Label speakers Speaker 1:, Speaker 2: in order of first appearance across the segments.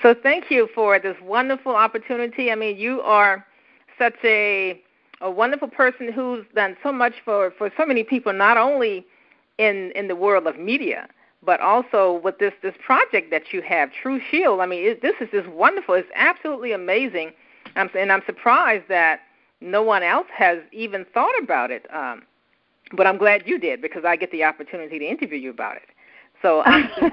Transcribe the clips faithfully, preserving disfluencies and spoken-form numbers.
Speaker 1: So thank you for this wonderful opportunity. I mean, you are such a a wonderful person who's done so much for, for so many people, not only in in the world of media, but also with this, this project that you have, True Shield. I mean, it, this is just wonderful. It's absolutely amazing. I'm, and I'm surprised that no one else has even thought about it. Um, but I'm glad you did, because I get the opportunity to interview you about it. So I'm just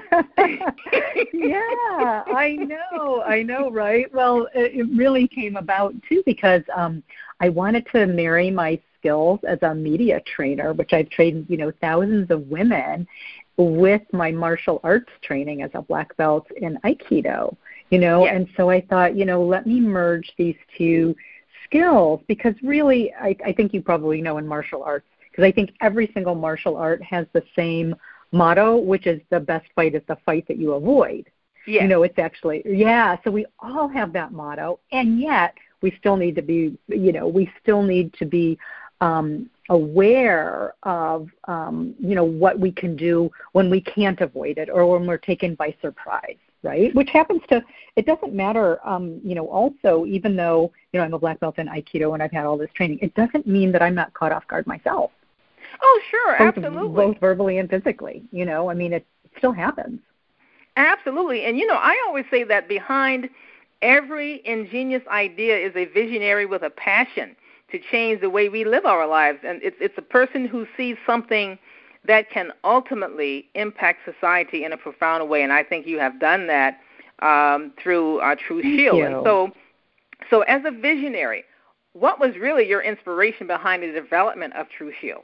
Speaker 2: yeah, I know, I know, right? Well, it, it really came about, too, because um, I wanted to marry my skills as a media trainer, which I've trained, you know, thousands of women, with my martial arts training as a black belt in Aikido, you know,
Speaker 1: yes.
Speaker 2: and so I thought, you know, let me merge these two skills, because really, I, I think you probably know in martial arts, because I think every single martial art has the same motto, which is the best fight is the fight that you avoid.
Speaker 1: Yes.
Speaker 2: You know, it's actually, yeah, so we all have that motto, and yet we still need to be, you know, we still need to be um, aware of, um, you know, what we can do when we can't avoid it, or when we're taken by surprise, right? Which happens to, it doesn't matter, um, you know, also, even though, you know, I'm a black belt in Aikido and I've had all this training, it doesn't mean that I'm not caught off guard myself.
Speaker 1: Oh, sure,
Speaker 2: both,
Speaker 1: absolutely.
Speaker 2: Both verbally and physically, you know, I mean, it still happens.
Speaker 1: Absolutely. And, you know, I always say that behind every ingenious idea is a visionary with a passion to change the way we live our lives. And it's it's a person who sees something that can ultimately impact society in a profound way. And I think you have done that um, through uh, True
Speaker 2: Thank
Speaker 1: Shield.
Speaker 2: you.
Speaker 1: And so, so as a visionary, what was really your inspiration behind the development of True Shield?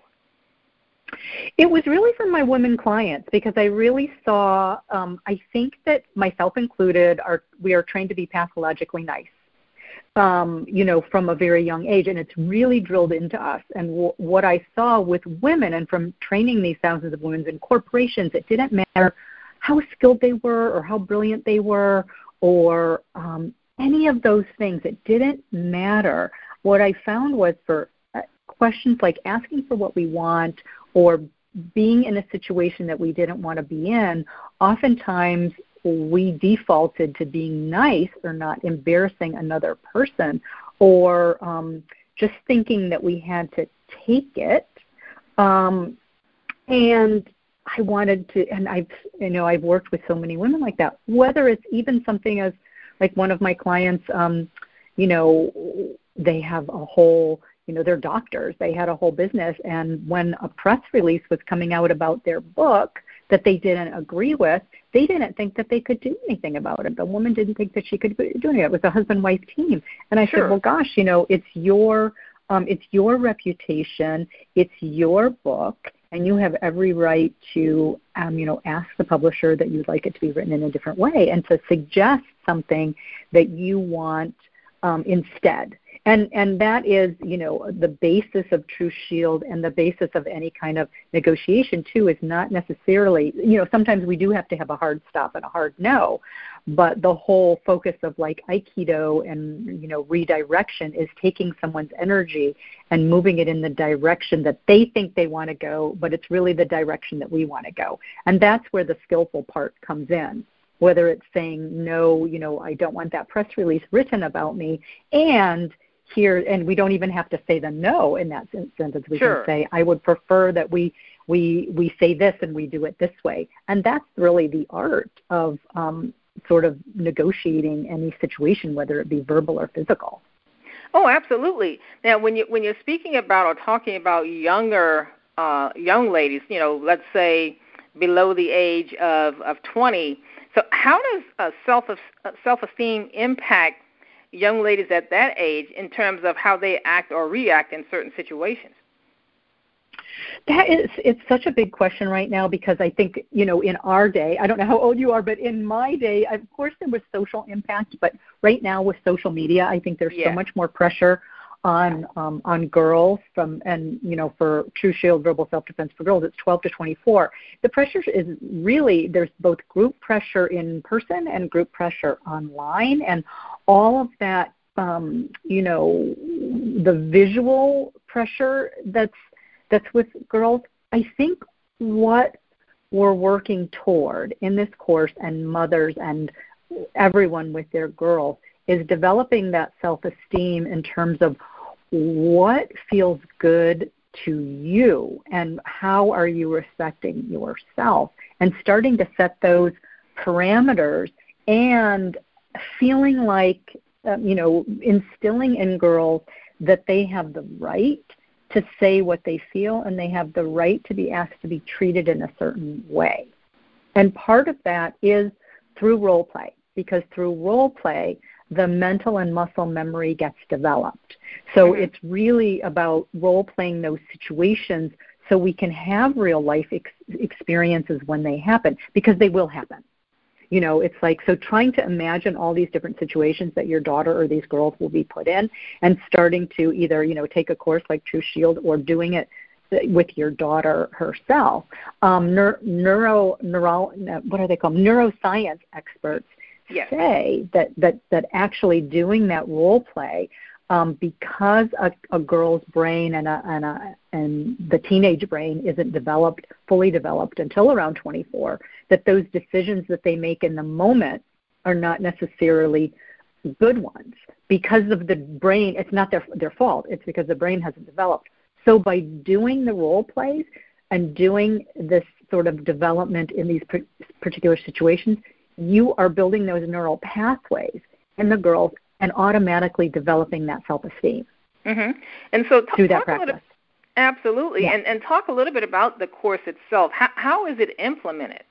Speaker 2: It was really from my women clients, because I really saw, um, I think that myself included, are we are trained to be pathologically nice, um, you know, from a very young age, and it's really drilled into us. And w- what I saw with women, and from training these thousands of women in corporations, it didn't matter how skilled they were or how brilliant they were, or um, any of those things. It didn't matter. What I found was for uh, questions like asking for what we want, or being in a situation that we didn't want to be in, oftentimes we defaulted to being nice or not embarrassing another person, or um, just thinking that we had to take it. Um, and I wanted to, and I've, you know, I've worked with so many women like that, whether it's even something as, like one of my clients, um, you know, they have a whole, you know, they're doctors. They had a whole business, and when a press release was coming out about their book that they didn't agree with, they didn't think that they could do anything about it. The woman didn't think that she could do anything. It was a husband-wife team. And I
Speaker 1: Sure.
Speaker 2: said, well, gosh, you know, it's your, um, it's your reputation, it's your book, and you have every right to, um, you know, ask the publisher that you'd like it to be written in a different way, and to suggest something that you want um, instead. And and that is, you know, the basis of True Shield, and the basis of any kind of negotiation, too, is not necessarily, you know, sometimes we do have to have a hard stop and a hard no, but the whole focus of like Aikido and, you know, redirection is taking someone's energy and moving it in the direction that they think they want to go, but it's really the direction that we want to go. And that's where the skillful part comes in. Whether it's saying, no, you know, I don't want that press release written about me, and here, and we don't even have to say the no in that sentence. We
Speaker 1: Sure.
Speaker 2: can say, I would prefer that we we we say this and we do it this way. And that's really the art of um, sort of negotiating any situation, whether it be verbal or physical.
Speaker 1: Oh, absolutely. Now, when you when you're speaking about or talking about younger uh, young ladies, you know, let's say below the age of, of twenty. So, how does uh, self self-esteem impact young ladies at that age in terms of how they act or react in certain situations?
Speaker 2: That is, it's such a big question right now, because I think, you know, in our day, I don't know how old you are, but in my day, of course, there was social impact, but right now with social media, I think there's
Speaker 1: yeah.
Speaker 2: so much more pressure on um, on girls from, and, you know, for True Shield Verbal Self-Defense for girls, it's twelve to twenty-four. The pressure is really, there's both group pressure in person and group pressure online, and all of that, um, you know, the visual pressure that's that's with girls. I think what we're working toward in this course, and mothers and everyone with their girls is developing that self-esteem in terms of what feels good to you and how are you respecting yourself, and starting to set those parameters and feeling like, um, you know, instilling in girls that they have the right to say what they feel and they have the right to be asked to be treated in a certain way. And part of that is through role play, because through role play, the mental and muscle memory gets developed. So mm-hmm. it's really about role-playing those situations so we can have real-life ex- experiences when they happen, because they will happen. You know, it's like, so trying to imagine all these different situations that your daughter or these girls will be put in, and starting to either, you know, take a course like True Shield or doing it with your daughter herself. Um, neuro, neuro, neuro, what are they called? Neuroscience experts Yes. say that, that, that actually doing that role play, um, because a, a girl's brain and, a, and, a, and the teenage brain isn't developed, fully developed until around twenty-four, that those decisions that they make in the moment are not necessarily good ones. Because of the brain, it's not their, their fault, it's because the brain hasn't developed. So by doing the role plays and doing this sort of development in these particular situations, you are building those neural pathways in the girls and automatically developing that self-esteem.
Speaker 1: Mm-hmm. And so t-
Speaker 2: through that
Speaker 1: talk
Speaker 2: practice.
Speaker 1: A little, absolutely.
Speaker 2: Yeah.
Speaker 1: And, and talk a little bit about the course itself. How, how is it implemented?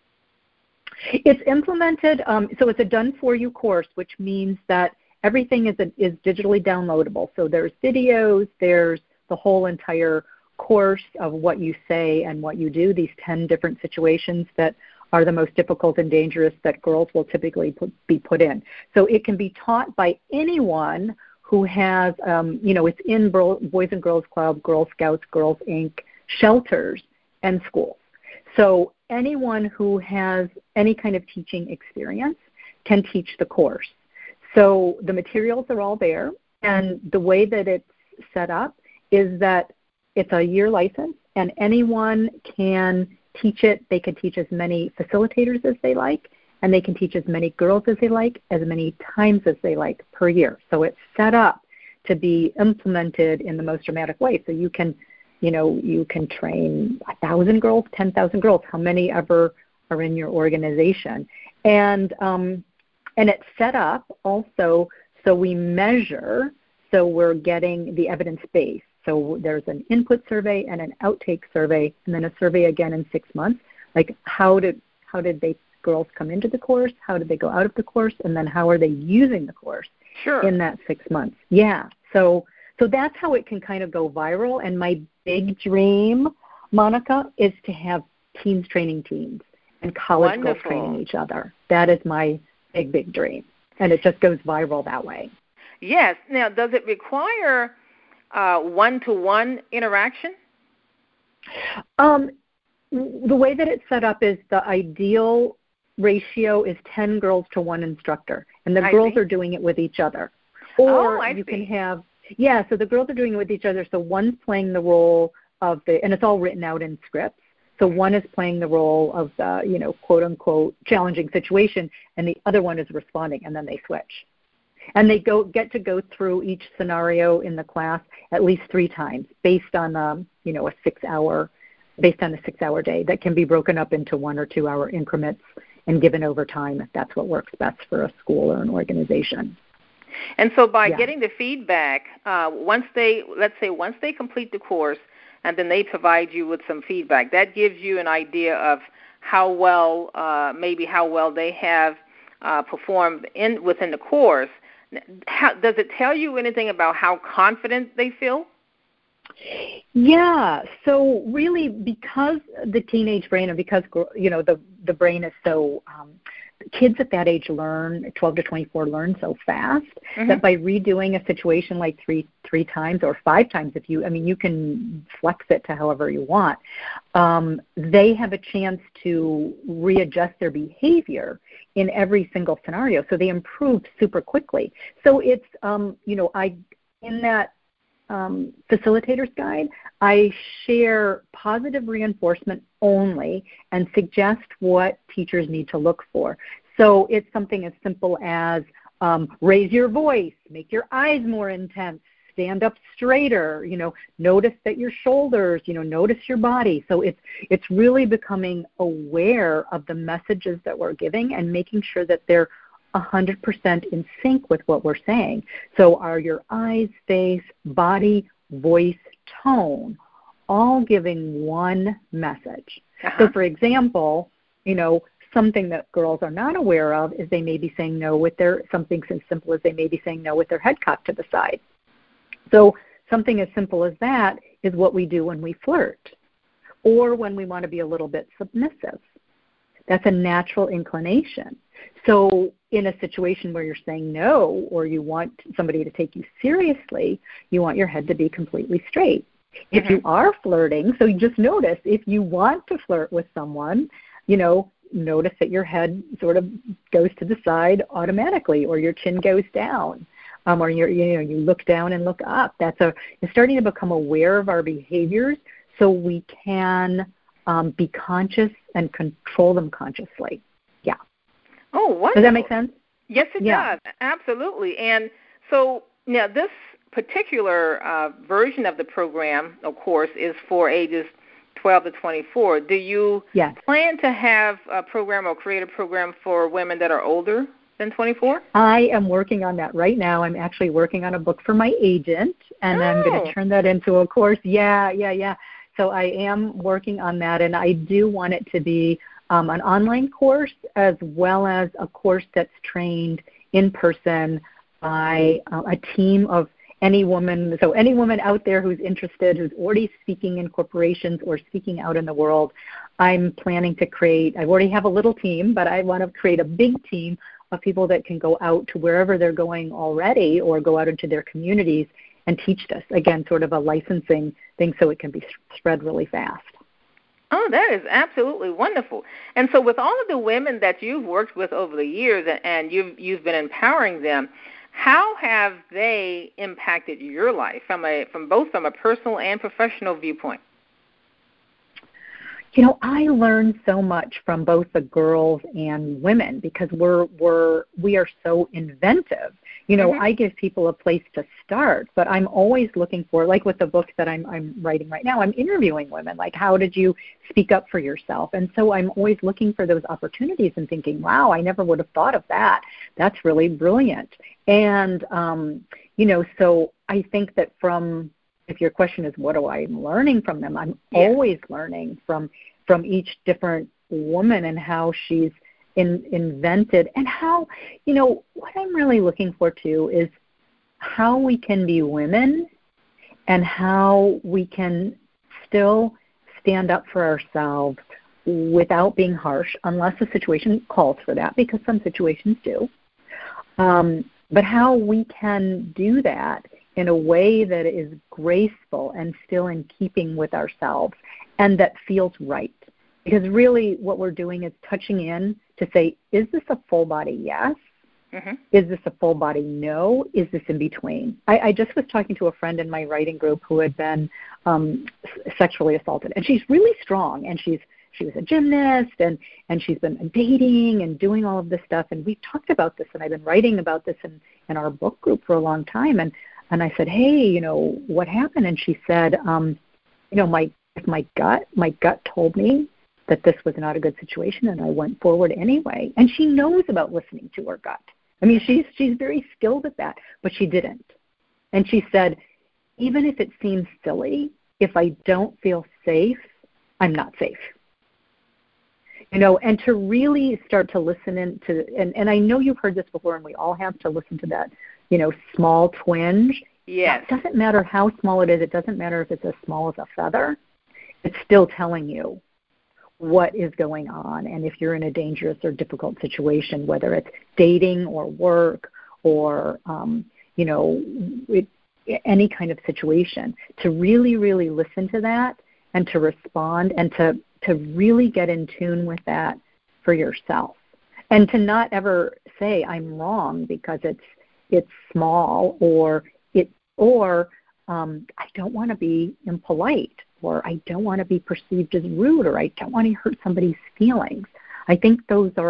Speaker 2: It's implemented, um, so it's a done-for-you course, which means that everything is, a, is digitally downloadable. So there's videos, there's the whole entire course of what you say and what you do, these ten different situations that are the most difficult and dangerous that girls will typically put, be put in. So it can be taught by anyone who has, um, you know, it's in Boys and Girls Club, Girl Scouts, Girls Incorporated, shelters, and schools. So anyone who has any kind of teaching experience can teach the course. So the materials are all there, and the way that it's set up is that it's a year license, and anyone can teach it. They can teach as many facilitators as they like, and they can teach as many girls as they like, as many times as they like per year. So it's set up to be implemented in the most dramatic way. So you can, you know, you can train a thousand girls, ten thousand girls, how many ever are in your organization, and um, and it's set up also so we measure, so we're getting the evidence base. So there's an input survey and an outtake survey, and then a survey again in six months. Like how did how did they girls come into the course? How did they go out of the course? And then how are they using the course
Speaker 1: sure.
Speaker 2: in that six months? Yeah. So so that's how it can kind of go viral. And my big dream, Monica, is to have teens training teens and college
Speaker 1: Wonderful.
Speaker 2: girls training each other. That is my big, big dream. And it just goes viral that way.
Speaker 1: Yes. Now, does it require uh, one-to-one interaction?
Speaker 2: Um, the way that it's set up is the ideal ratio is ten girls to one instructor, and the
Speaker 1: I
Speaker 2: girls
Speaker 1: see.
Speaker 2: are doing it with each other. Or
Speaker 1: oh, I
Speaker 2: you
Speaker 1: see.
Speaker 2: can have, yeah, so the girls are doing it with each other, so one's playing the role of the, and it's all written out in scripts, so one is playing the role of the, you know, quote-unquote challenging situation, and the other one is responding, and then they switch. And they go get to go through each scenario in the class at least three times based on, um, you know, a six-hour, based on a six-hour day that can be broken up into one- or two-hour increments and given over time if that's what works best for a school or an organization.
Speaker 1: And so by
Speaker 2: yeah.
Speaker 1: getting the feedback, uh, once they, let's say once they complete the course and then they provide you with some feedback, that gives you an idea of how well, uh, maybe how well they have uh, performed in within the course. How, does it tell you anything about how confident they feel?
Speaker 2: Yeah. So really, because the teenage brain and because, you know, the, the brain is so, um, kids at that age learn, twelve to twenty-four learn so fast mm-hmm. that by redoing a situation like three three times or five times, if you, I mean, you can flex it to however you want, um, they have a chance to readjust their behavior in every single scenario. So they improve super quickly. So it's, um, you know, I, in that um, facilitator's guide, I share positive reinforcement only and suggest what teachers need to look for. So it's something as simple as um, raise your voice, make your eyes more intense, stand up straighter, you know, notice that your shoulders, you know, notice your body. So it's it's really becoming aware of the messages that we're giving and making sure that they're one hundred percent in sync with what we're saying. So are your eyes, face, body, voice, tone all giving one message? Uh-huh. So for example, you know, something that girls are not aware of is they may be saying no with their, something as simple as they may be saying no with their head cocked to the side. So something as simple as that is what we do when we flirt or when we want to be a little bit submissive. That's a natural inclination. So in a situation where you're saying no or you want somebody to take you seriously, you want your head to be completely straight. Mm-hmm. If you are flirting, so you just notice if you want to flirt with someone, you know, notice that your head sort of goes to the side automatically or your chin goes down. Um, or you're, you know, you look down and look up. That's a, you're starting to become aware of our behaviors so we can um, be conscious and control them consciously. Yeah.
Speaker 1: Oh, wonderful.
Speaker 2: Does that make sense?
Speaker 1: Yes, it yeah. does. Absolutely. And so now this particular uh, version of the program, of course, is for ages twelve to twenty-four. Do you yes. plan to have a program or create a program for women that are older than twenty-four?
Speaker 2: I am working on that right now. I'm actually working on a book for my agent, and oh. I'm going to turn that into a course. Yeah, yeah, yeah. So I am working on that, and I do want it to be um, an online course as well as a course that's trained in person by uh, a team of any woman. So any woman out there who's interested, who's already speaking in corporations or speaking out in the world, I'm planning to create, I already have a little team, but I want to create a big team of people that can go out to wherever they're going already or go out into their communities and teach this. Again, sort of a licensing thing so it can be spread really fast.
Speaker 1: Oh, that is absolutely wonderful. And so with all of the women that you've worked with over the years and you've, you've been empowering them, how have they impacted your life from a from both from a personal and professional viewpoint?
Speaker 2: You know, I learned so much from both the girls and women because we're we're we are so inventive. You know, mm-hmm. I give people a place to start, but I'm always looking for, like with the book that I'm I'm writing right now, I'm interviewing women, like how did you speak up for yourself? And so I'm always looking for those opportunities and thinking, wow, I never would have thought of that. That's really brilliant. And, um, you know, so I think that from, if your question is what do I am learning from them, I'm yeah. always learning from from each different woman and how she's in, invented and how, you know, what I'm really looking for too is how we can be women and how we can still stand up for ourselves without being harsh unless the situation calls for that, because some situations do. Um, but how we can do that in a way that is graceful and still in keeping with ourselves and that feels right. Because really what we're doing is touching in to say, is this a full body yes? Mm-hmm. Is this a full body no? Is this in between? I, I just was talking to a friend in my writing group who had been um, sexually assaulted, and she's really strong, and she's she was a gymnast, and, and she's been dating and doing all of this stuff, and we've talked about this, and I've been writing about this in, in our book group for a long time, and, and I said, hey, you know, what happened? And she said, um, you know, my my gut, my gut told me that this was not a good situation, and I went forward anyway. And she knows about listening to her gut. I mean, she's she's very skilled at that, but she didn't. And she said, even if it seems silly, if I don't feel safe, I'm not safe. You know, and to really start to listen in to, and, and I know you've heard this before, and we all have to listen to that, you know, small twinge.
Speaker 1: Yes.
Speaker 2: It doesn't matter how small it is. It doesn't matter if it's as small as a feather. It's still telling you what is going on, and if you're in a dangerous or difficult situation, whether it's dating or work or, um, you know, it, any kind of situation, to really, really listen to that and to respond and to, to really get in tune with that for yourself. And to not ever say, I'm wrong because it's it's small or it or um, I don't want to be impolite, or I don't want to be perceived as rude, or I don't want to hurt somebody's feelings. I think those are,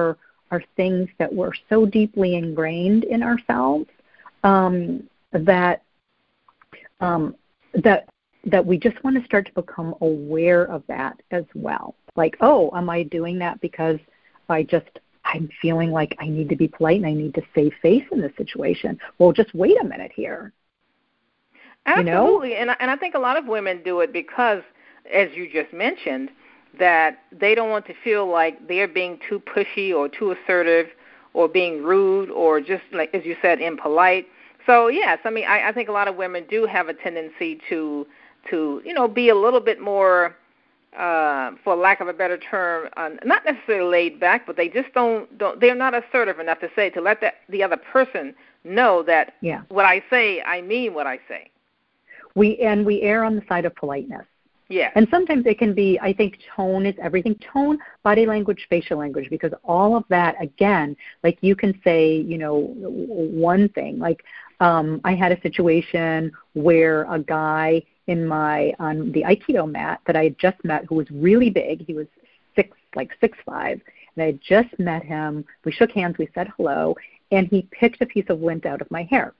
Speaker 2: are things that were so deeply ingrained in ourselves um, that um, that that we just want to start to become aware of that as well. Like, oh, am I doing that because I just I'm feeling like I need to be polite and I need to save face in this situation? Well, just wait a minute here.
Speaker 1: Absolutely,
Speaker 2: You know?
Speaker 1: and I, and I think a lot of women do it because, as you just mentioned, that they don't want to feel like they're being too pushy or too assertive or being rude or just, like as you said, impolite. So, yes, I mean, I, I think a lot of women do have a tendency to, to you know, be a little bit more, uh, for lack of a better term, uh, not necessarily laid back, but they just don't, don't they're not assertive enough to say, to let the, the other person know that
Speaker 2: yeah.
Speaker 1: what I say, I mean what I say.
Speaker 2: We and we err on the side of politeness.
Speaker 1: Yeah.
Speaker 2: And sometimes it can be, I think tone is everything. Tone, body language, facial language, because all of that, again, like you can say, you know, one thing. Like um, I had a situation where a guy in my, on the Aikido mat that I had just met who was really big, he was six, like six five, and I had just met him. We shook hands, we said hello, and he picked a piece of lint out of my hair.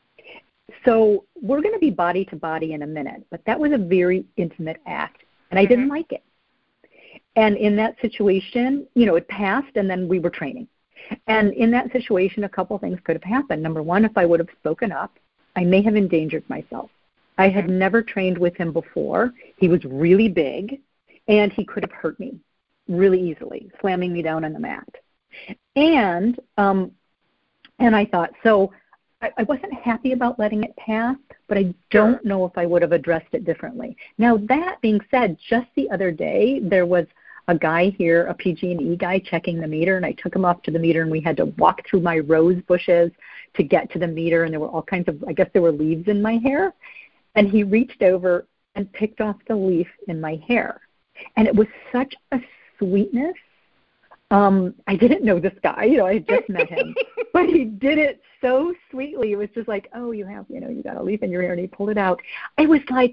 Speaker 2: So we're going to be body to body in a minute, but that was a very intimate act, and I mm-hmm. didn't like it. And in that situation, you know, it passed, and then we were training. And in that situation, a couple things could have happened. Number one, if I would have spoken up, I may have endangered myself. Mm-hmm. I had never trained with him before. He was really big, and he could have hurt me really easily, slamming me down on the mat. And um, and I thought, so I wasn't happy about letting it pass, but I don't know if I would have addressed it differently. Now, that being said, just the other day, there was a guy here, a P G and E guy, checking the meter, and I took him up to the meter, and we had to walk through my rose bushes to get to the meter, and there were all kinds of, I guess there were leaves in my hair, and he reached over and picked off the leaf in my hair. And it was such a sweetness. Um, I didn't know this guy, you know, I had just met him, but he did it so sweetly. It was just like, oh, you have, you know, you got a leaf in your hair, and he pulled it out. I was like,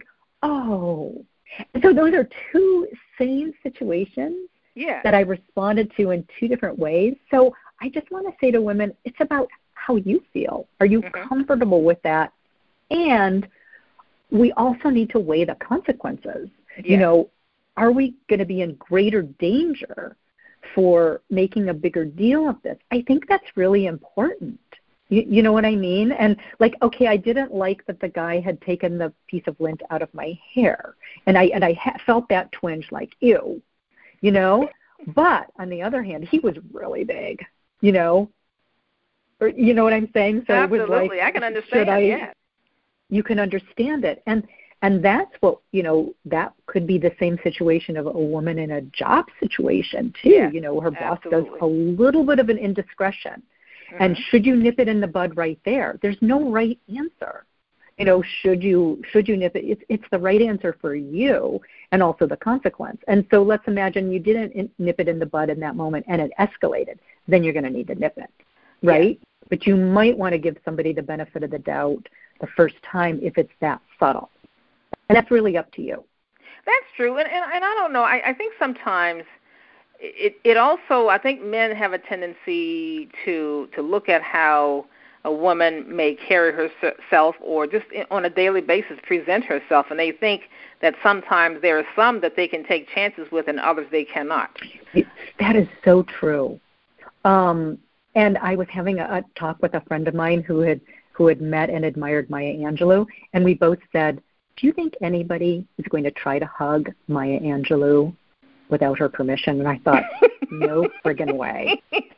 Speaker 2: oh. And so those are two same situations
Speaker 1: yeah.
Speaker 2: that I responded to in two different ways. So I just want to say to women, it's about how you feel. Are you mm-hmm. comfortable with that? And we also need to weigh the consequences. Yeah. You know, are we going to be in greater danger for making a bigger deal of this? I think that's really important. You, you know what I mean? And like, okay, I didn't like that the guy had taken the piece of lint out of my hair, and I and I ha- felt that twinge, like, ew, you know. But on the other hand, he was really big, you know. Or, you know what I'm saying? So
Speaker 1: absolutely,
Speaker 2: it was like,
Speaker 1: I can understand.
Speaker 2: I,
Speaker 1: yeah,
Speaker 2: you can understand it, and. And that's what, you know, that could be the same situation of a woman in a job situation, too.
Speaker 1: Yeah,
Speaker 2: you know, her boss
Speaker 1: absolutely.
Speaker 2: does a little bit of an indiscretion. Mm-hmm. And should you nip it in the bud right there? There's no right answer. You know, should you should you nip it? It's, it's the right answer for you and also the consequence. And so let's imagine you didn't in, nip it in the bud in that moment and it escalated. Then you're going to need to nip it, right? Yeah. But you might want to give somebody the benefit of the doubt the first time if it's that subtle. And that's really up to you.
Speaker 1: That's true. And and, and I don't know. I, I think sometimes it, it also, I think men have a tendency to, to look at how a woman may carry herself or just on a daily basis present herself, and they think that sometimes there are some that they can take chances with and others they cannot.
Speaker 2: It's, that is so true. Um, and I was having a, a talk with a friend of mine who had who had met and admired Maya Angelou, and we both said, do you think anybody is going to try to hug Maya Angelou without her permission? And I thought, no friggin' way.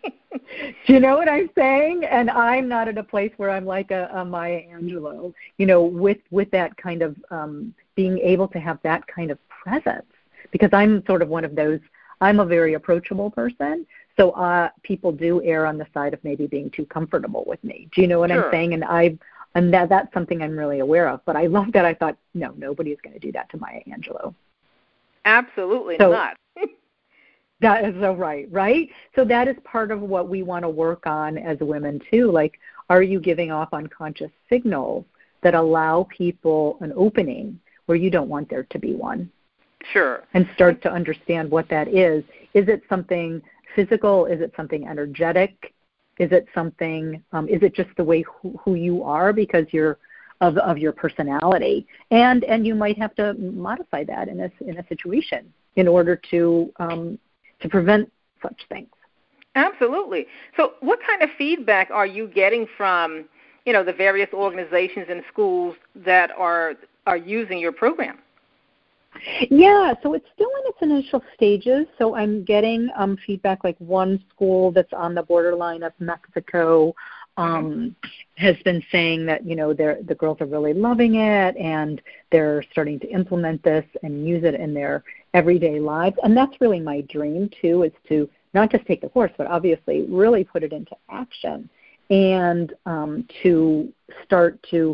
Speaker 2: Do you know what I'm saying? And I'm not at a place where I'm like a, a Maya Angelou, you know, with, with that kind of um, being able to have that kind of presence. Because I'm sort of one of those, I'm a very approachable person. So uh, people do err on the side of maybe being too comfortable with me. Do you know what
Speaker 1: sure.
Speaker 2: I'm saying? And I And that, that's something I'm really aware of. But I love that. I thought, no, nobody is going to do that to Maya Angelou.
Speaker 1: Absolutely
Speaker 2: so,
Speaker 1: not.
Speaker 2: That is so right, right? So that is part of what we want to work on as women, too. Like, are you giving off unconscious signals that allow people an opening where you don't want there to be one?
Speaker 1: Sure.
Speaker 2: And start to understand what that is. Is it something physical? Is it something energetic? Is it something, um, is it just the way who, who you are because you're of, of your personality? And and you might have to modify that in a, in a situation in order to um, to prevent such things.
Speaker 1: Absolutely. So what kind of feedback are you getting from, you know, the various organizations and schools that are are using your program?
Speaker 2: Yeah, so it's still in its initial stages. So I'm getting um, feedback, like one school that's on the borderline of Mexico um, has been saying that, you know, they're, the girls are really loving it and they're starting to implement this and use it in their everyday lives. And that's really my dream, too, is to not just take the course, but obviously really put it into action and um, to start to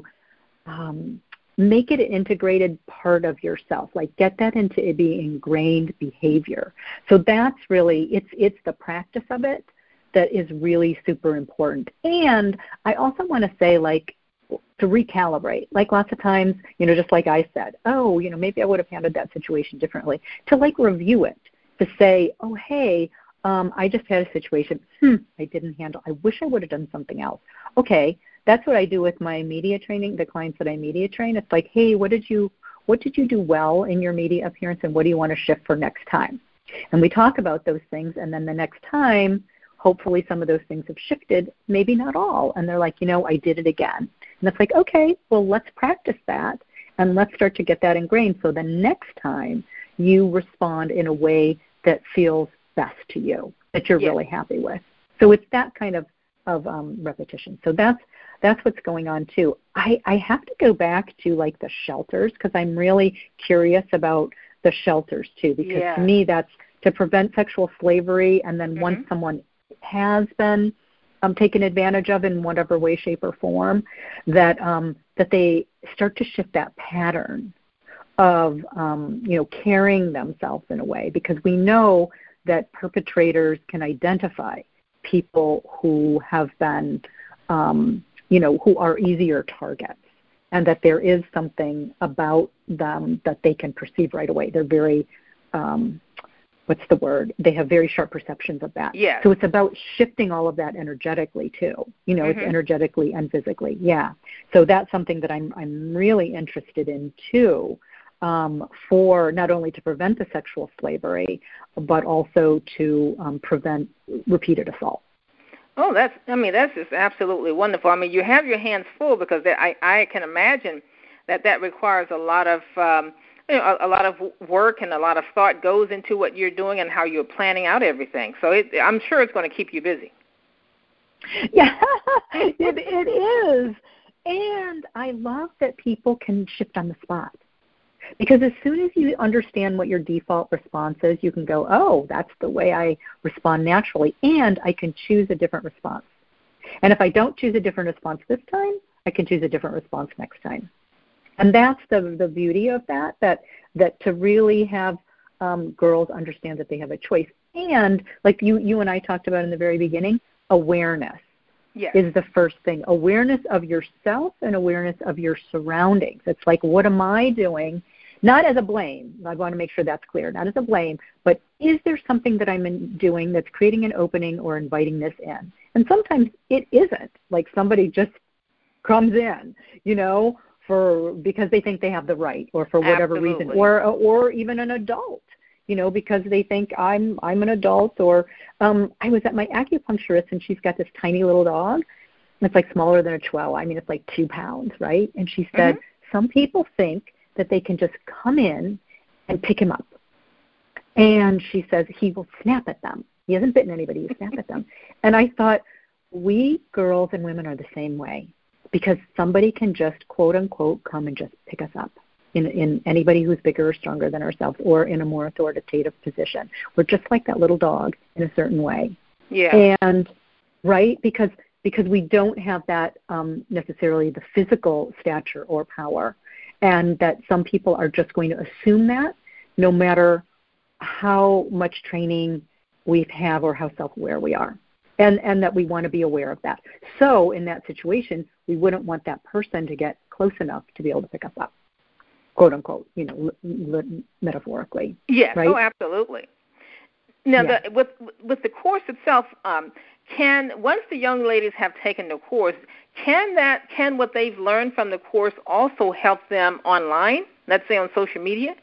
Speaker 2: um, make it an integrated part of yourself, like get that into it be ingrained behavior. So that's really, it's it's the practice of it that is really super important. And I also want to say, like, to recalibrate, like lots of times, you know, just like I said, oh, you know, maybe I would have handled that situation differently, to like review it, to say, oh, hey, um, I just had a situation, hmm, I didn't handle, I wish I would have done something else. Okay. That's what I do with my media training, the clients that I media train. It's like, hey, what did you what did you do well in your media appearance, and what do you want to shift for next time? And we talk about those things, and then the next time, hopefully some of those things have shifted, maybe not all. And they're like, you know, I did it again. And it's like, okay, well, let's practice that, and let's start to get that ingrained so the next time you respond in a way that feels best to you, that you're
Speaker 1: yes.
Speaker 2: really happy with. So it's that kind of, of um, repetition. So that's That's what's going on, too. I, I have to go back to, like, the shelters because I'm really curious about the shelters, too, because
Speaker 1: yeah.
Speaker 2: to me that's to prevent sexual slavery, and then
Speaker 1: mm-hmm.
Speaker 2: once someone has been um, taken advantage of in whatever way, shape, or form, that um, that they start to shift that pattern of, um, you know, carrying themselves in a way, because we know that perpetrators can identify people who have been um, you know, who are easier targets, and that there is something about them that they can perceive right away. They're very, um, what's the word? They have very sharp perceptions of that.
Speaker 1: Yes.
Speaker 2: So it's about shifting all of that energetically too. You know,
Speaker 1: mm-hmm.
Speaker 2: it's energetically and physically. Yeah. So that's something that I'm I'm really interested in too, um, for not only to prevent the sexual slavery, but also to um, prevent repeated assault.
Speaker 1: Oh, that's, I mean, that's just absolutely wonderful. I mean, you have your hands full because I, I can imagine that that requires a lot of, um, you know, a, a lot of work and a lot of thought goes into what you're doing and how you're planning out everything. So it, I'm sure it's going to keep you busy.
Speaker 2: Yeah, it, it is. And I love that people can shift on the spot. Because as soon as you understand what your default response is, you can go, oh, that's the way I respond naturally, and I can choose a different response. And if I don't choose a different response this time, I can choose a different response next time. And that's the the beauty of that, that, that to really have um, girls understand that they have a choice. And like you, you and I talked about in the very beginning, awareness. Yes. Is the first thing. Awareness of yourself and awareness of your surroundings. It's like, what am I doing? Not as a blame. I want to make sure that's clear. Not as a blame, but is there something that I'm doing that's creating an opening or inviting this in? And sometimes it isn't. Like somebody just comes in, you know, for because they think they have the right, or for whatever
Speaker 1: Absolutely.
Speaker 2: reason, or or even an adult, you know, because they think I'm I'm an adult. Or um, I was at my acupuncturist, and she's got this tiny little dog. It's like smaller than a chihuahua. I mean, it's like two pounds, right? And she said, mm-hmm. some people think that they can just come in and pick him up. And she says he will snap at them. He hasn't bitten anybody, he snap at them. And I thought, we girls and women are the same way, because somebody can just, quote unquote, come and just pick us up. In, in anybody who's bigger or stronger than ourselves, or in a more authoritative position. We're just like that little dog in a certain way.
Speaker 1: Yeah.
Speaker 2: And, right, because because we don't have that um, necessarily the physical stature or power, and that some people are just going to assume that no matter how much training we have or how self-aware we are, and, and that we want to be aware of that. So in that situation, we wouldn't want that person to get close enough to be able to pick us up, quote unquote, you know, l- l- metaphorically.
Speaker 1: Yes,
Speaker 2: right?
Speaker 1: oh, absolutely. Now,
Speaker 2: Yeah.
Speaker 1: the, with with the course itself, um, can once the young ladies have taken the course, can that can what they've learned from the course also help them online? Let's say on social media.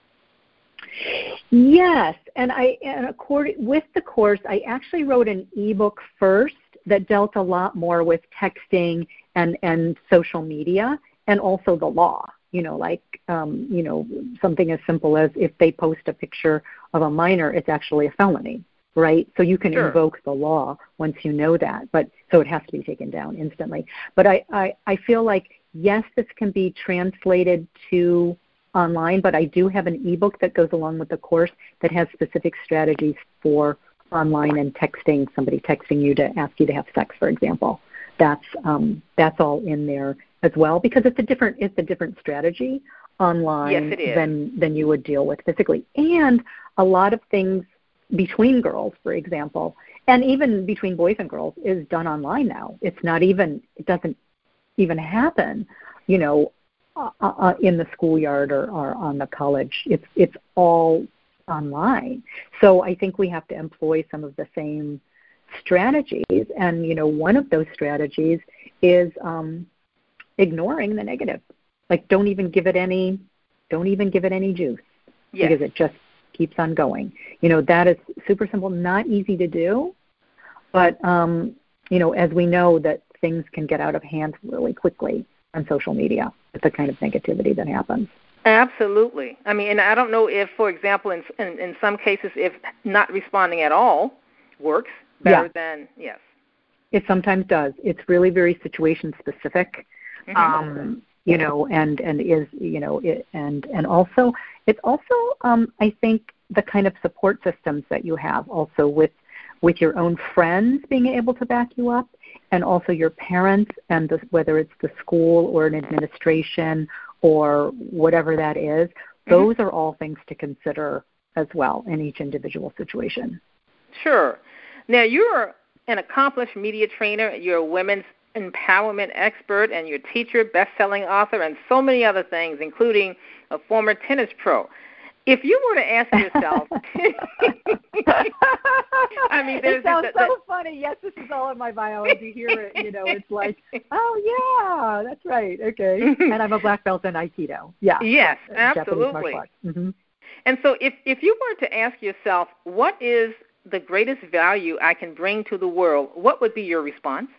Speaker 2: Yes, and I and according with the course, I actually wrote an ebook first that dealt a lot more with texting and and social media, and also the law. You know, like um, you know, something as simple as if they post a picture of a minor, it's actually a felony, right? So you can
Speaker 1: Sure.
Speaker 2: invoke the law once you know that, but so it has to be taken down instantly. But I I, I feel like yes, this can be translated to online, but I do have an ebook that goes along with the course that has specific strategies for online and texting, somebody texting you to ask you to have sex, for example. That's um, that's all in there as well, because it's a different it's a different strategy online
Speaker 1: Yes, it is.
Speaker 2: than than you would deal with physically. And a lot of things between girls, for example, and even between boys and girls is done online now. It's not even it doesn't even happen, you know, uh, uh, in the schoolyard or, or on the college. It's it's all online. So I think we have to employ some of the same strategies. And, you know, one of those strategies is um, ignoring the negative. Like don't even give it any, don't even give it any juice.
Speaker 1: Yes.
Speaker 2: Because it just keeps on going. You know, that is super simple, not easy to do. But, um, you know, as we know that things can get out of hand really quickly on social media with the kind of negativity that happens.
Speaker 1: Absolutely. I mean, and I don't know if, for example, in in, in some cases, if not responding at all works better
Speaker 2: Yeah.
Speaker 1: than, yes.
Speaker 2: It sometimes does. It's really very situation specific,
Speaker 1: Mm-hmm.
Speaker 2: um, you know, and, and is, you know, it, and, and also, it's also, um, I think, the kind of support systems that you have also with, with your own friends being able to back you up, and also your parents, and the, whether it's the school or an administration or whatever that is, mm-hmm. those are all things to consider as well in each individual situation.
Speaker 1: Sure. Now, you're an accomplished media trainer, you're a women's empowerment expert, and you're a teacher, best-selling author, and so many other things, including a former tennis pro. If you were to ask yourself, I mean, there's
Speaker 2: it sounds
Speaker 1: the, the,
Speaker 2: so funny. Yes, this is all in my bio. As you hear it, you know, it's like, oh yeah, that's right. Okay, and I'm a black belt in Aikido. Yeah.
Speaker 1: Yes,
Speaker 2: uh,
Speaker 1: absolutely.
Speaker 2: Mm-hmm.
Speaker 1: And so, if if you were to ask yourself, what is the greatest value I can bring to the world, what would be your response?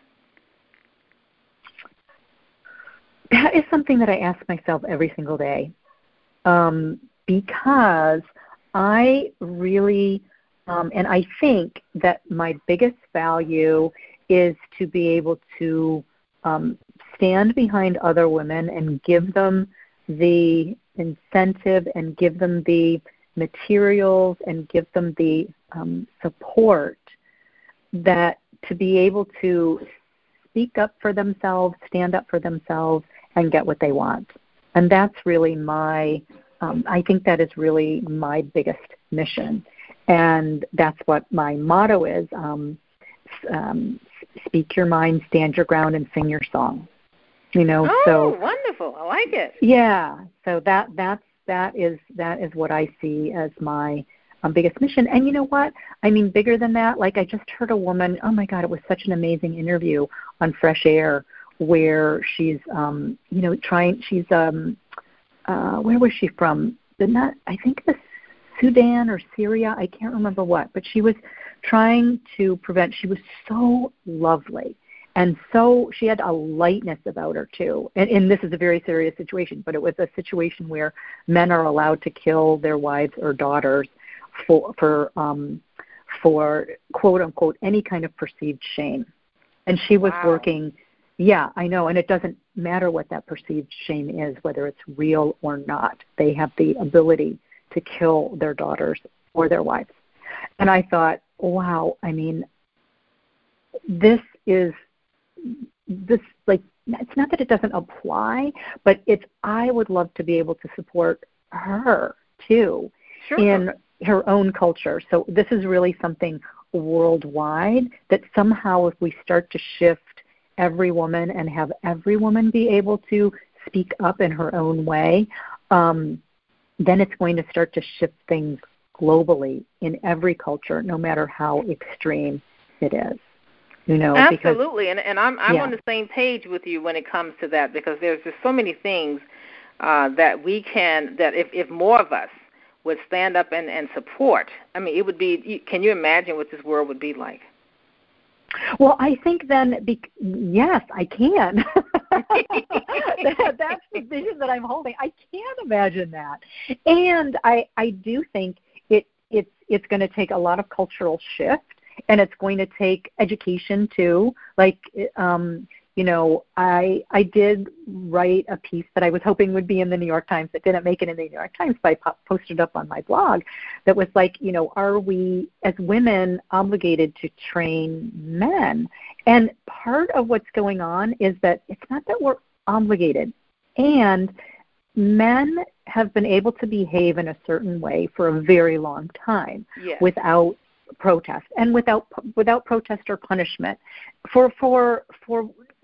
Speaker 2: That is something that I ask myself every single day. Um, because I really, um, and I think that my biggest value is to be able to um, stand behind other women and give them the incentive and give them the materials and give them the um, support that to be able to speak up for themselves, stand up for themselves, and get what they want. And that's really my Um, I think that is really my biggest mission, and that's what my motto is, um, um, speak your mind, stand your ground, and sing your song. You know,
Speaker 1: oh,
Speaker 2: so
Speaker 1: wonderful. I like it.
Speaker 2: Yeah, so that that's that is that is what I see as my um, biggest mission. And you know what? I mean, bigger than that, like I just heard a woman, oh my God, it was such an amazing interview on Fresh Air where she's, um, you know, trying, she's, um, Uh, where was she from? The not, I think it was Sudan or Syria. I can't remember what. But she was trying to prevent. She was so lovely, and so she had a lightness about her too. And, and this is a very serious situation. But it was a situation where men are allowed to kill their wives or daughters for for um, for quote unquote any kind of perceived shame. And she was
Speaker 1: wow.
Speaker 2: working. Yeah, I know, and it doesn't matter what that perceived shame is, whether it's real or not. They have the ability to kill their daughters or their wives. And I thought, wow, I mean, this is, this, like, it's not that it doesn't apply, but it's, I would love to be able to support her, too,
Speaker 1: sure.
Speaker 2: in her own culture. So this is really something worldwide that somehow if we start to shift every woman and have every woman be able to speak up in her own way, um, then it's going to start to shift things globally in every culture, no matter how extreme it is. You know,
Speaker 1: Absolutely,
Speaker 2: because,
Speaker 1: and and I'm I'm
Speaker 2: yeah.
Speaker 1: on the same page with you when it comes to that, because there's just so many things uh, that we can that if, if more of us would stand up and, and support, I mean, it would be. Can you imagine what this world would be like?
Speaker 2: Well, I think then, be, yes, I can. that, that's the vision that I'm holding. I can imagine that, and I I do think it it's it's going to take a lot of cultural shift. And it's going to take education too. Like, um, you know, I I did write a piece that I was hoping would be in the New York Times. It didn't make it in the New York Times, but I po- posted up on my blog. That was like, you know, are we as women obligated to train men? And part of what's going on is that it's not that we're obligated, and men have been able to behave in a certain way for a very long time
Speaker 1: yes.
Speaker 2: without protest and without without protest or punishment for for for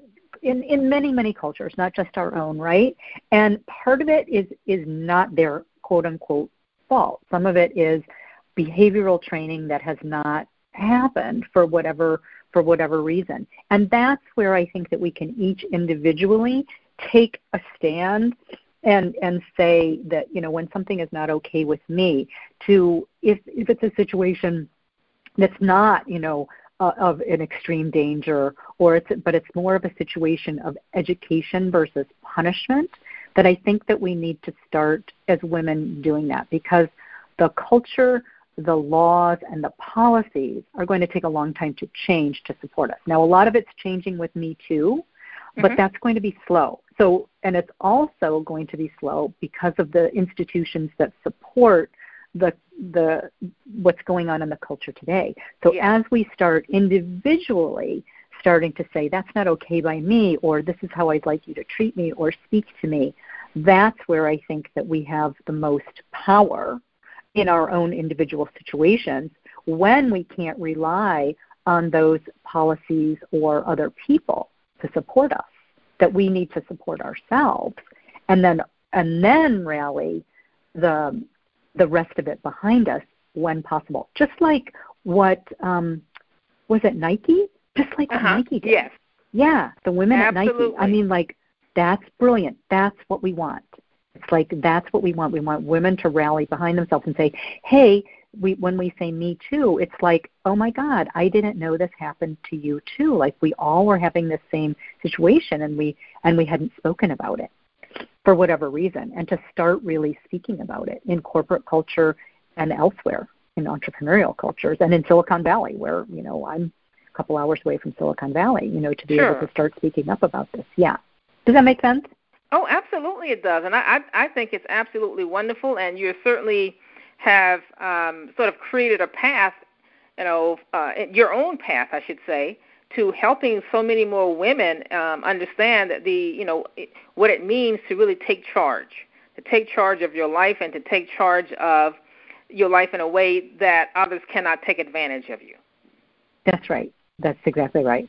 Speaker 2: in in many many cultures, not just our own, right? And part of it is is not their quote unquote fault. Some of it is behavioral training that has not happened for whatever for whatever reason. And that's where I think that we can each individually take a stand and and say that, you know, when something is not okay with me, to if if it's a situation that's not, you know, uh, of an extreme danger, or it's, but it's more of a situation of education versus punishment, that I think that we need to start as women doing that, because the culture, the laws, and the policies are going to take a long time to change to support us. Now, a lot of it's changing with Me Too, but mm-hmm. that's going to be slow. So, and it's also going to be slow because of the institutions that support the the what's going on in the culture today. So yeah. as we start individually starting to say, that's not okay by me, or this is how I'd like you to treat me or speak to me, that's where I think that we have the most power in our own individual situations, when we can't rely on those policies or other people to support us, that we need to support ourselves, and then and then rally the the rest of it behind us when possible. Just like what, um, was it Nike? Just like what
Speaker 1: uh-huh.
Speaker 2: Nike did.
Speaker 1: Yes.
Speaker 2: Yeah, the women
Speaker 1: Absolutely.
Speaker 2: at Nike. I mean, like, that's brilliant. That's what we want. It's like, that's what we want. We want women to rally behind themselves and say, hey, we, when we say Me Too, it's like, oh my God, I didn't know this happened to you too. Like, we all were having this same situation, and we and we hadn't spoken about it for whatever reason, and to start really speaking about it in corporate culture and elsewhere in entrepreneurial cultures, and in Silicon Valley, where, you know, I'm a couple hours away from Silicon Valley, you know, to be
Speaker 1: sure.
Speaker 2: able to start speaking up about this. Yeah. Does that make sense?
Speaker 1: Oh, absolutely it does. And I, I, I think it's absolutely wonderful, and you certainly have um, sort of created a path, you know, uh, your own path, I should say, to helping so many more women um, understand that the, you know, what it means to really take charge, to take charge of your life, and to take charge of your life in a way that others cannot take advantage of you.
Speaker 2: That's right. That's exactly right.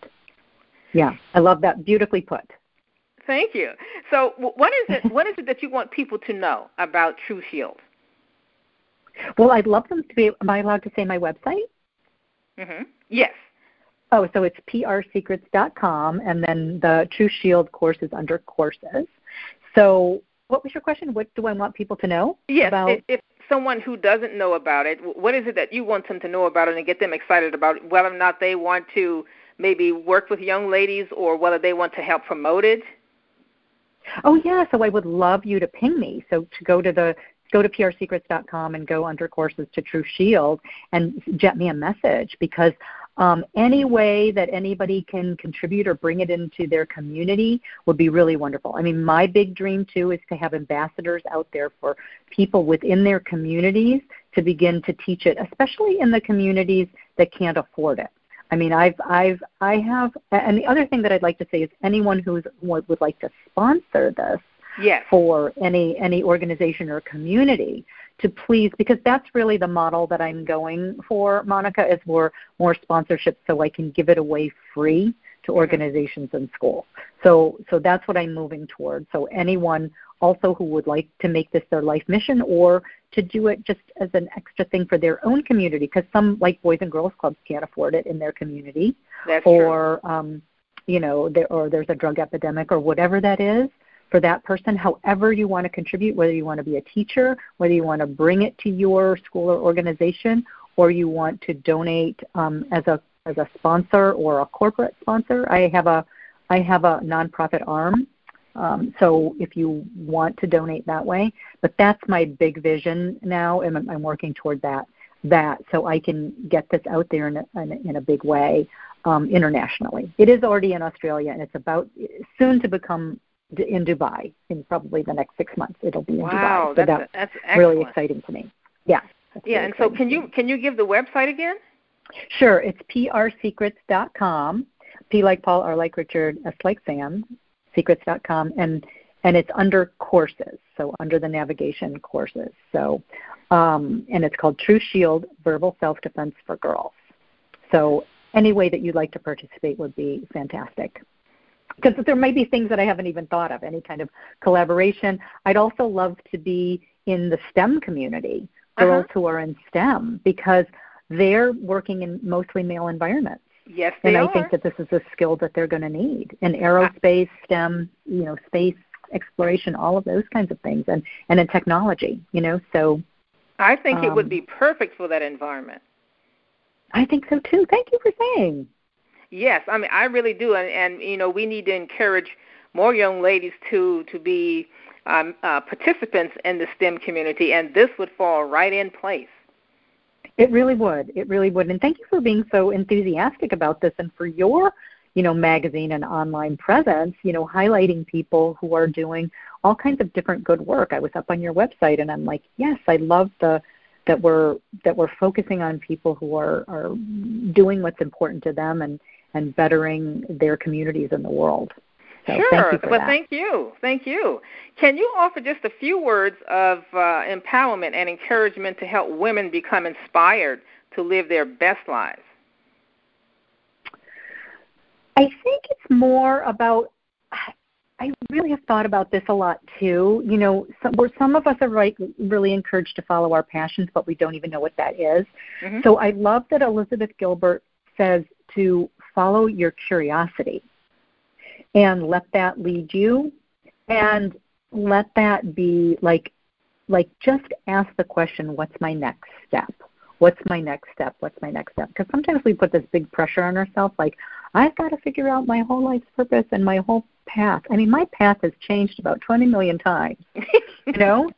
Speaker 2: Yeah, I love that. Beautifully put.
Speaker 1: Thank you. So, what is it? What is it that you want people to know about True Shield?
Speaker 2: Well, I'd love them to be. Am I allowed to say my website?
Speaker 1: Mm-hmm. Yes.
Speaker 2: Oh, so it's p r secrets dot com, and then the True Shield course is under courses. So, what was your question? What do I want people to know
Speaker 1: yes,
Speaker 2: about?
Speaker 1: If, if someone who doesn't know about it, what is it that you want them to know about it and get them excited about it, whether or not they want to maybe work with young ladies, or whether they want to help promote it?
Speaker 2: Oh, yeah, so I would love you to ping me. So to go to the go to p r secrets dot com and go under courses to True Shield and jet me a message, because um, any way that anybody can contribute or bring it into their community would be really wonderful. I mean, my big dream, too, is to have ambassadors out there for people within their communities to begin to teach it, especially in the communities that can't afford it. I mean, I've, I've, I have, and the other thing that I'd like to say is anyone who would like to sponsor this
Speaker 1: yes.
Speaker 2: for any any organization or community, to please, because that's really the model that I'm going for, Monica, is more more sponsorship, so I can give it away free to organizations in school. So so that's what I'm moving towards. So anyone also who would like to make this their life mission or to do it just as an extra thing for their own community, because some, like Boys and Girls Clubs, can't afford it in their community.
Speaker 1: That's
Speaker 2: or,
Speaker 1: true.
Speaker 2: Um, you know, there, or there's a drug epidemic or whatever that is for that person, however you want to contribute, whether you want to be a teacher, whether you want to bring it to your school or organization, or you want to donate um, as a as a sponsor or a corporate sponsor. I have a I have a nonprofit arm, um, so if you want to donate that way, but that's my big vision now, and I'm, I'm working toward that. That so I can get this out there in a, in a, in a big way um, internationally. It is already in Australia, and it's about soon to become in Dubai in probably the next six months. It'll be in
Speaker 1: wow,
Speaker 2: Dubai. So
Speaker 1: that's,
Speaker 2: that's,
Speaker 1: that's excellent.
Speaker 2: really exciting to me. Yeah.
Speaker 1: Yeah, and so can you can you give the website again?
Speaker 2: Sure. It's p r secrets dot com. P like Paul, R like Richard, S like Sam, secrets dot com, and and it's under courses, so under the navigation courses. So, um, and it's called True Shield Verbal Self-Defense for Girls. So any way that you'd like to participate would be fantastic. Because there might be things that I haven't even thought of, any kind of collaboration. I'd also love to be in the STEM community, girls
Speaker 1: uh-huh.
Speaker 2: who are in STEM, because they're working in mostly male environments.
Speaker 1: Yes, they
Speaker 2: and
Speaker 1: are.
Speaker 2: I think that this is a skill that they're going to need in aerospace, STEM, you know, space exploration, all of those kinds of things, and, and in technology, you know. So
Speaker 1: I think
Speaker 2: um,
Speaker 1: it would be perfect for that environment.
Speaker 2: I think so too. Thank you for saying.
Speaker 1: Yes, I mean I really do, and, and you know we need to encourage more young ladies to to be um, uh, participants in the STEM community, and this would fall right in place.
Speaker 2: It really would. It really would. And thank you for being so enthusiastic about this, and for your, you know, magazine and online presence, you know, highlighting people who are doing all kinds of different good work. I was up on your website, and I'm like, yes, I love the that we're that we're focusing on people who are, are doing what's important to them and, and bettering their communities in the world. So
Speaker 1: sure.
Speaker 2: Thank you for
Speaker 1: well,
Speaker 2: that.
Speaker 1: thank you. Thank you. Can you offer just a few words of uh, empowerment and encouragement to help women become inspired to live their best lives?
Speaker 2: I think it's more about, I really have thought about this a lot too. You know, some, where some of us are right, really encouraged to follow our passions, but we don't even know what that is.
Speaker 1: Mm-hmm.
Speaker 2: So I love that Elizabeth Gilbert says to follow your curiosity and let that lead you, and let that be like, like just ask the question, what's my next step? What's my next step? What's my next step? Because sometimes we put this big pressure on ourselves, like, I've got to figure out my whole life's purpose and my whole path. I mean, my path has changed about twenty million times, you know?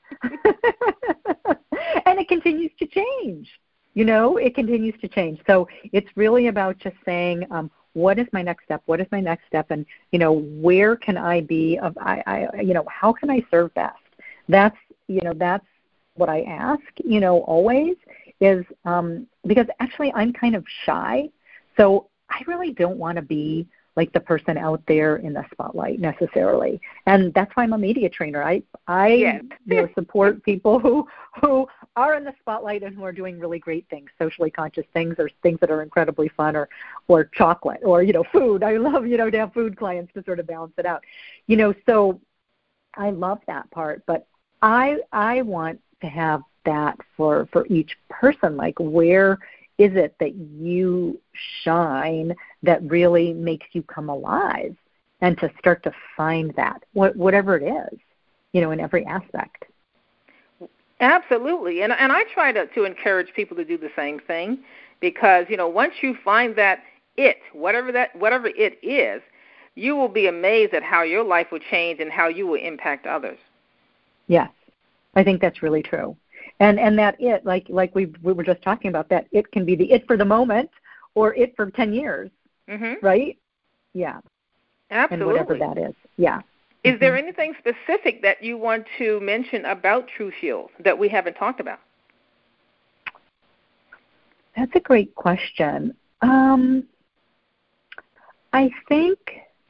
Speaker 2: And it continues to change, you know? It continues to change. So it's really about just saying, um, what is my next step? What is my next step? And, you know, where can I be of, I, I, you know, how can I serve best? That's, you know, that's what I ask, you know, always is, um, because actually I'm kind of shy. So I really don't want to be like the person out there in the spotlight necessarily. And that's why I'm a media trainer. I, I
Speaker 1: yes.
Speaker 2: you know, support people who, who are in the spotlight and who are doing really great things, socially conscious things, or things that are incredibly fun, or, or chocolate, or, you know, food. I love, you know, to have food clients to sort of balance it out. You know, so I love that part, but I, I want to have that for, for each person, like where is it that you shine that really makes you come alive, and to start to find that, what, whatever it is, you know, in every aspect.
Speaker 1: Absolutely. And and I try to, to encourage people to do the same thing, because, you know, once you find that it, whatever that whatever it is, you will be amazed at how your life will change and how you will impact others.
Speaker 2: Yes. I think that's really true. And and that it, like like we we were just talking about, that it can be the it for the moment, or it for ten years,
Speaker 1: mm-hmm.
Speaker 2: right? Yeah.
Speaker 1: Absolutely.
Speaker 2: And whatever that is, yeah.
Speaker 1: Is
Speaker 2: mm-hmm.
Speaker 1: there anything specific that you want to mention about True Shield that we haven't talked about?
Speaker 2: That's a great question. Um, I think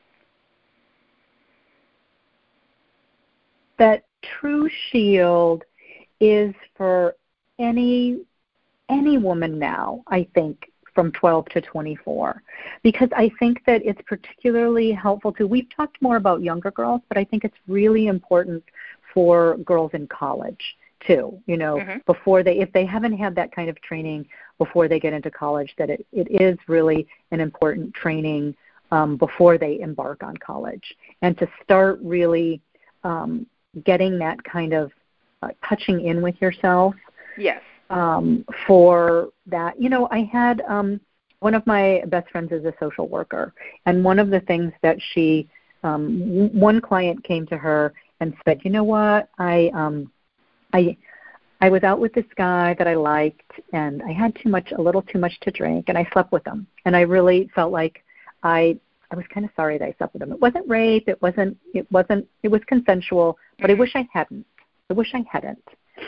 Speaker 2: that True Shield is for any any woman now, I think, from twelve to twenty-four, because I think that it's particularly helpful to, we've talked more about younger girls, but I think it's really important for girls in college too, you know, mm-hmm. before they, if they haven't had that kind of training before they get into college, that it, it is really an important training um, before they embark on college, and to start really um, getting that kind of uh, touching in with yourself.
Speaker 1: Yes.
Speaker 2: Um, for that, you know, I had um, one of my best friends is a social worker, and one of the things that she, um, one client came to her and said, you know what, I, um, I, I was out with this guy that I liked, and I had too much, a little too much to drink, and I slept with him, and I really felt like I, I was kind of sorry that I slept with him. It wasn't rape, it wasn't, it wasn't, it was consensual, but mm-hmm. I wish I hadn't. I wish I hadn't.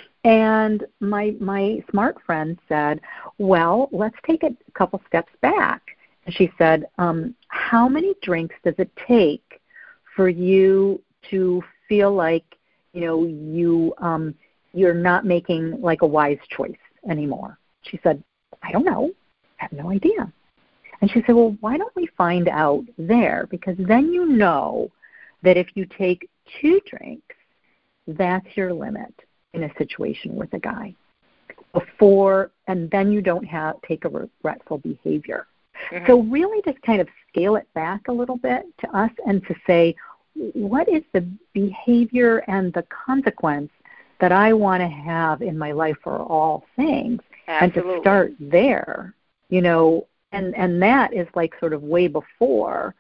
Speaker 2: And my my smart friend said, well, let's take a couple steps back. And she said, um, how many drinks does it take for you to feel like, you know, you, um, you're not making like a wise choice anymore? She said, I don't know. I have no idea. And she said, well, why don't we find out there? Because then you know that if you take two drinks, that's your limit in a situation with a guy before, and then you don't have take a regretful behavior. Mm-hmm. So really just kind of scale it back a little bit to us and to say, what is the behavior and the consequence that I want to have in my life for all things?
Speaker 1: Absolutely.
Speaker 2: And to start there, you know, and, and that is like sort of way before,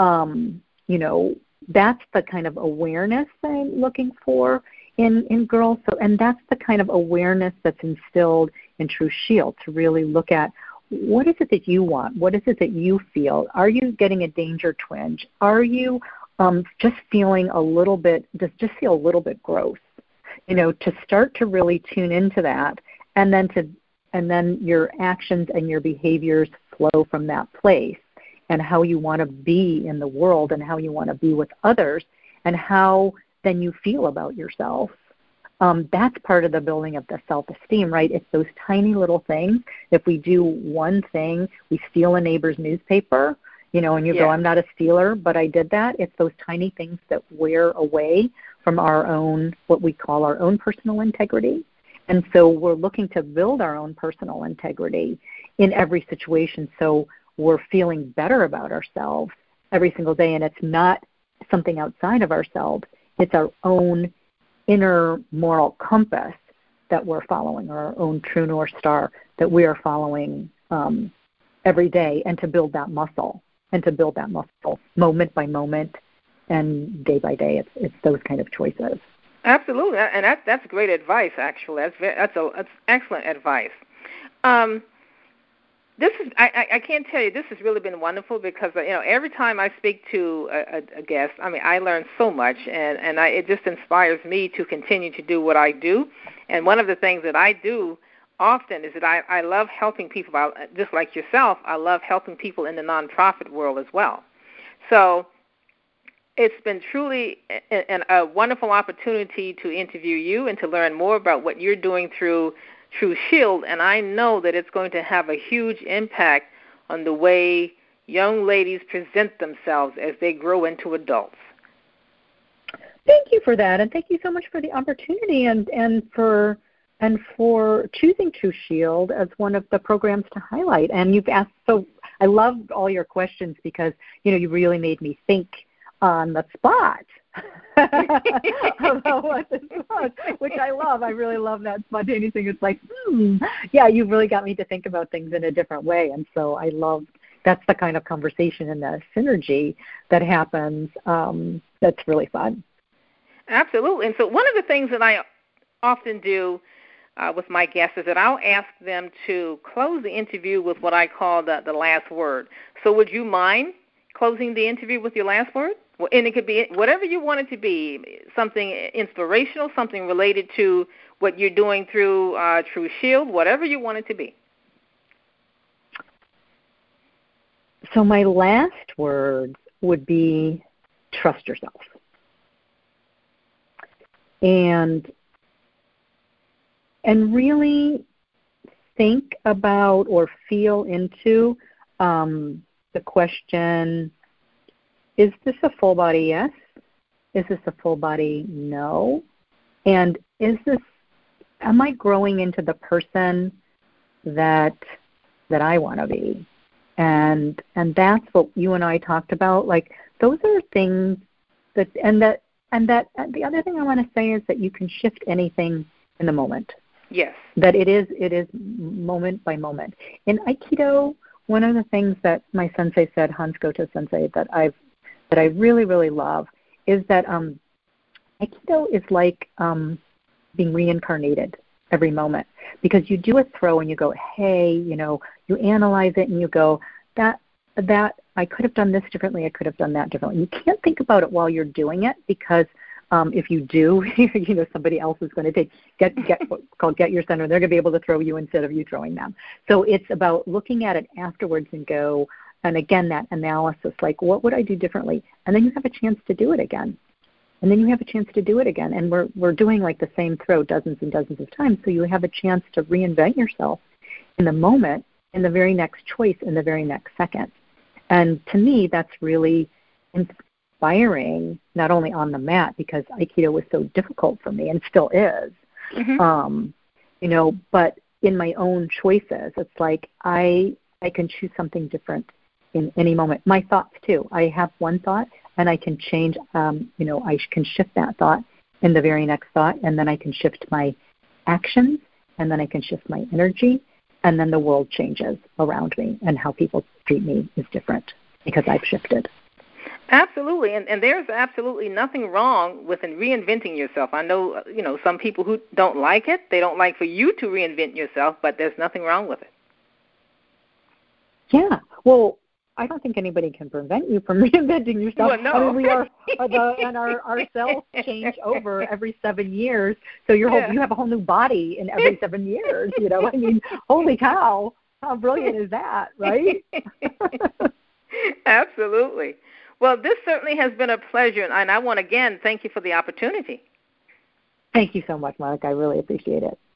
Speaker 2: um, you know, that's the kind of awareness I'm looking for in, in girls. So, and that's the kind of awareness that's instilled in True Shield, to really look at what is it that you want? What is it that you feel? Are you getting a danger twinge? Are you um, just feeling a little bit, just, just feel a little bit gross? You know, to start to really tune into that, and then to, and then your actions and your behaviors flow from that place, and how you want to be in the world, and how you want to be with others, and how then you feel about yourself. Um, that's part of the building of the self-esteem, right? It's those tiny little things. If we do one thing, we steal a neighbor's newspaper, you know, and you yeah. go, I'm not a stealer, but I did that. It's those tiny things that wear away from our own, what we call our own personal integrity. And so we're looking to build our own personal integrity in every situation, so we're feeling better about ourselves every single day. And it's not something outside of ourselves. It's our own inner moral compass that we're following, or our own true North Star that we are following um, every day, and to build that muscle, and to build that muscle moment by moment and day by day. It's, it's those kind of choices.
Speaker 1: Absolutely, and that's, that's great advice, actually. That's, very, that's, a, that's excellent advice. Um, This is, I, I can't tell you, this has really been wonderful, because, you know, every time I speak to a, a guest, I mean, I learn so much, and, and I, it just inspires me to continue to do what I do. And one of the things that I do often is that I, I love helping people, out, just like yourself, I love helping people in the nonprofit world as well. So it's been truly a, a wonderful opportunity to interview you and to learn more about what you're doing through True Shield, and I know that it's going to have a huge impact on the way young ladies present themselves as they grow into adults.
Speaker 2: Thank you for that, and thank you so much for the opportunity, and, and for and for choosing True Shield as one of the programs to highlight. And you've asked, so I loved all your questions, because, you know, you really made me think on the spot about what this was, which I love. I really love that spontaneous thing. It's like, hmm, yeah, you've really got me to think about things in a different way. And so I love, that's the kind of conversation and the synergy that happens. Um, that's really fun.
Speaker 1: Absolutely. And so one of the things that I often do uh, with my guests is that I'll ask them to close the interview with what I call the, the last word. So would you mind closing the interview with your last word? Well, and it could be whatever you want it to be, something inspirational, something related to what you're doing through uh, True Shield, whatever you want it to be.
Speaker 2: So my last words would be trust yourself. And, and really think about or feel into um, the question, is this a full body yes? Is this a full body no? And is this, am I growing into the person that that I want to be? And and that's what you and I talked about. Like, those are things that, and that, and that, and the other thing I want to say is that you can shift anything in the moment.
Speaker 1: Yes.
Speaker 2: That it is, it is moment by moment. In Aikido, one of the things that my sensei said, Hans Goto Sensei, that I've, that I really, really love, is that um, Aikido is like um, being reincarnated every moment, because you do a throw and you go, hey, you know, you analyze it and you go, that that I could have done this differently, I could have done that differently. You can't think about it while you're doing it, because um, if you do, you know, somebody else is going to take get get what's called get your center. They're going to be able to throw you instead of you throwing them. So it's about looking at it afterwards and go, and again, that analysis, like, what would I do differently? And then you have a chance to do it again. And then you have a chance to do it again. And we're we're doing like the same throw dozens and dozens of times. So you have a chance to reinvent yourself in the moment, in the very next choice, in the very next second. And to me, that's really inspiring, not only on the mat, because Aikido was so difficult for me and still is, mm-hmm. um, you know, but in my own choices, it's like I I can choose something different in any moment. My thoughts, too. I have one thought, and I can change, um, you know, I can shift that thought in the very next thought, and then I can shift my actions, and then I can shift my energy, and then the world changes around me, and how people treat me is different because I've shifted.
Speaker 1: Absolutely, and, and there's absolutely nothing wrong with reinventing yourself. I know, you know, some people who don't like it, they don't like for you to reinvent yourself, but there's nothing wrong with it.
Speaker 2: Yeah, well, I don't think anybody can prevent you from reinventing yourself.
Speaker 1: Well, no.
Speaker 2: I mean, we are, are the, and our, our cells change over every seven years. So your whole, yeah. you have a whole new body in every seven years. You know, I mean, holy cow, how brilliant is that, right?
Speaker 1: Absolutely. Well, this certainly has been a pleasure, and I want to again thank you for the opportunity.
Speaker 2: Thank you so much, Monica. I really appreciate it.